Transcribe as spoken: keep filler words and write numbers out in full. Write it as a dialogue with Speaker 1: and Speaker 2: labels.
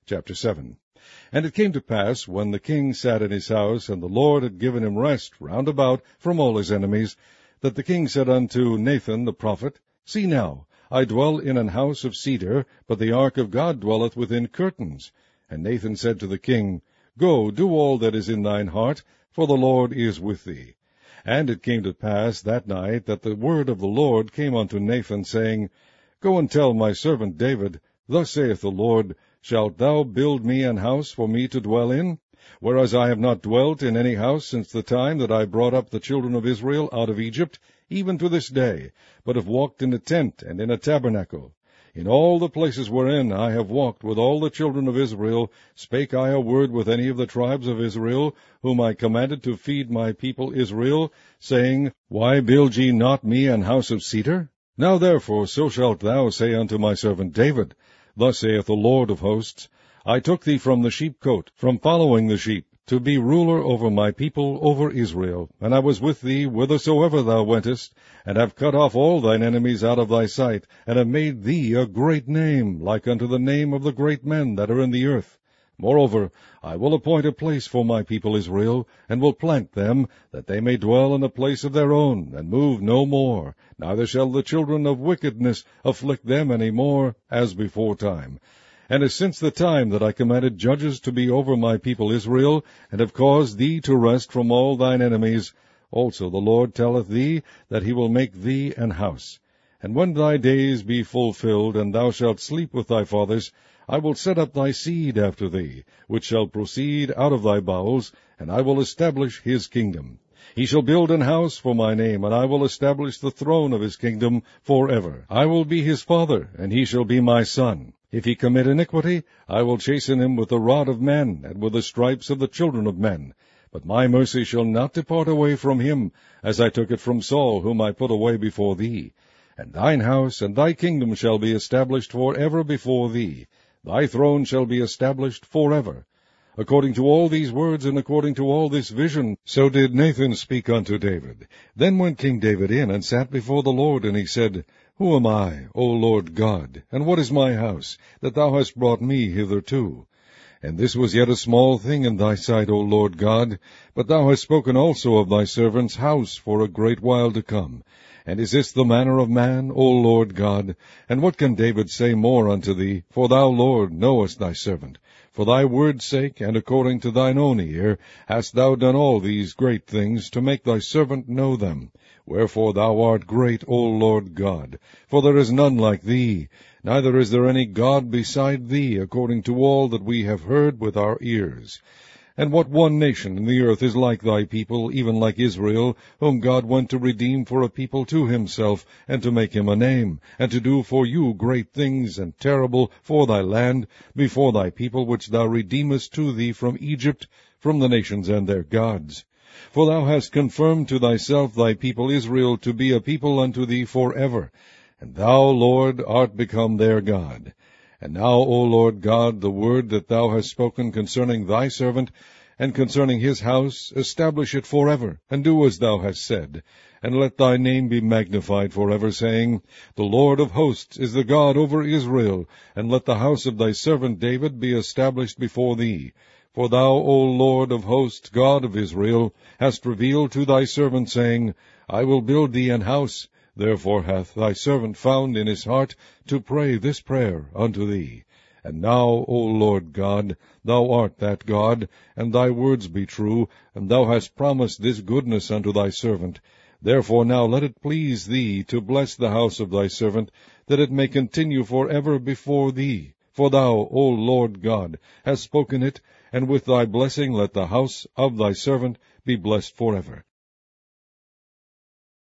Speaker 1: Chapter seven. And it came to pass, when the king sat in his house, and the Lord had given him rest round about from all his enemies, that the king said unto Nathan the prophet, See now, I dwell in an house of cedar, but the ark of God dwelleth within curtains. And Nathan said to the king, Go, do all that is in thine heart, for the Lord is with thee. And it came to pass that night that the word of the Lord came unto Nathan, saying, Go and tell my servant David, Thus saith the Lord, Shalt thou build me an house for me to dwell in? Whereas I have not dwelt in any house since the time that I brought up the children of Israel out of Egypt, even to this day, but have walked in a tent and in a tabernacle. In all the places wherein I have walked with all the children of Israel, spake I a word with any of the tribes of Israel, whom I commanded to feed my people Israel, saying, Why build ye not me an house of cedar? Now therefore so shalt thou say unto my servant David, Thus saith the Lord of hosts, I took thee from the sheepcote, from following the sheep, to be ruler over my people, over Israel. And I was with thee whithersoever thou wentest, and have cut off all thine enemies out of thy sight, and have made thee a great name, like unto the name of the great men that are in the earth. Moreover, I will appoint a place for my people Israel, and will plant them, that they may dwell in a place of their own, and move no more. Neither shall the children of wickedness afflict them any more, as before time. And as since the time that I commanded judges to be over my people Israel, and have caused thee to rest from all thine enemies, also the Lord telleth thee that he will make thee an house. And when thy days be fulfilled, and thou shalt sleep with thy fathers, I will set up thy seed after thee, which shall proceed out of thy bowels, and I will establish his kingdom. He shall build an house for my name, and I will establish the throne of his kingdom for ever. I will be his father, and he shall be my son. If he commit iniquity, I will chasten him with the rod of men, and with the stripes of the children of men. But my mercy shall not depart away from him, as I took it from Saul, whom I put away before thee. And thine house and thy kingdom shall be established for ever before thee. Thy throne shall be established for ever. According to all these words, and according to all this vision, so did Nathan speak unto David. Then went King David in, and sat before the Lord, and he said, Who am I, O Lord God, and what is my house, that thou hast brought me hitherto? And this was yet a small thing in thy sight, O Lord God, but thou hast spoken also of thy servant's house for a great while to come. And is this the manner of man, O Lord God? And what can David say more unto thee? For thou, Lord, knowest thy servant. For thy word's sake, and according to thine own ear, hast thou done all these great things, to make thy servant know them. Wherefore thou art great, O Lord God. For there is none like thee, neither is there any God beside thee, according to all that we have heard with our ears. And what one nation in the earth is like thy people, even like Israel, whom God went to redeem for a people to himself, and to make him a name, and to do for you great things and terrible for thy land, before thy people which thou redeemest to thee from Egypt, from the nations and their gods? For thou hast confirmed to thyself thy people Israel to be a people unto thee for ever, and thou, Lord, art become their God. And now, O Lord God, the word that thou hast spoken concerning thy servant, and concerning his house, establish it forever, and do as thou hast said. And let thy name be magnified forever, saying, The Lord of hosts is the God over Israel, and let the house of thy servant David be established before thee. For thou, O Lord of hosts, God of Israel, hast revealed to thy servant, saying, I will build thee an house. Therefore hath thy servant found in his heart to pray this prayer unto thee. And now, O Lord God, thou art that God, and thy words be true, and thou hast promised this goodness unto thy servant. Therefore now let it please thee to bless the house of thy servant, that it may continue for ever before thee. For thou, O Lord God, hast spoken it, and with thy blessing let the house of thy servant be blessed forever.